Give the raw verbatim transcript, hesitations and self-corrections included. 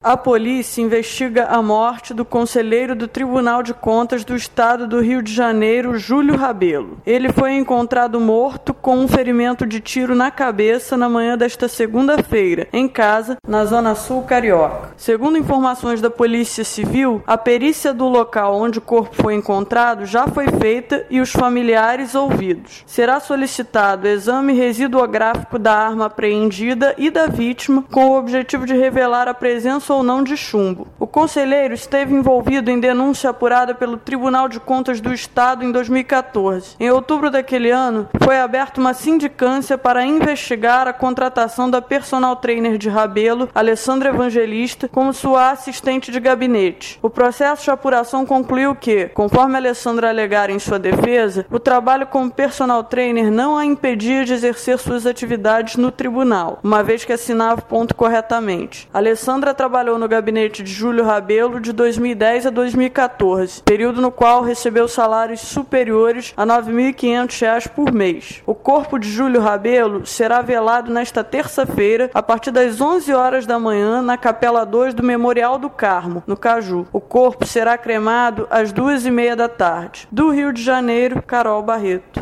A polícia investiga a morte do conselheiro do Tribunal de Contas do Estado do Rio de Janeiro, Júlio Rabelo. Ele foi encontrado morto com um ferimento de tiro na cabeça na manhã desta segunda-feira, em casa, na Zona Sul Carioca. Segundo informações da Polícia Civil, a perícia do local onde o corpo foi encontrado já foi feita e os familiares ouvidos. Será solicitado exame residuográfico da arma apreendida e da vítima, com o objetivo de revelar a presença ou não de chumbo. O conselheiro esteve envolvido em denúncia apurada pelo Tribunal de Contas do Estado em dois mil e quatorze. Em outubro daquele ano, foi aberta uma sindicância para investigar a contratação da personal trainer de Rabelo, Alessandra Evangelista, como sua assistente de gabinete. O processo de apuração concluiu que, conforme Alessandra alegar em sua defesa, o trabalho como personal trainer não a impedia de exercer suas atividades no tribunal, uma vez que assinava o ponto corretamente. Alessandra trabalhou no gabinete de Júlio Rabelo de dois mil e dez a dois mil e quatorze, período no qual recebeu salários superiores a nove mil e quinhentos reais por mês. O corpo de Júlio Rabelo será velado nesta terça-feira, a partir das onze horas da manhã, na Capela dois do Memorial do Carmo, no Caju. O corpo será cremado às duas e meia da tarde. Do Rio de Janeiro, Carol Barreto.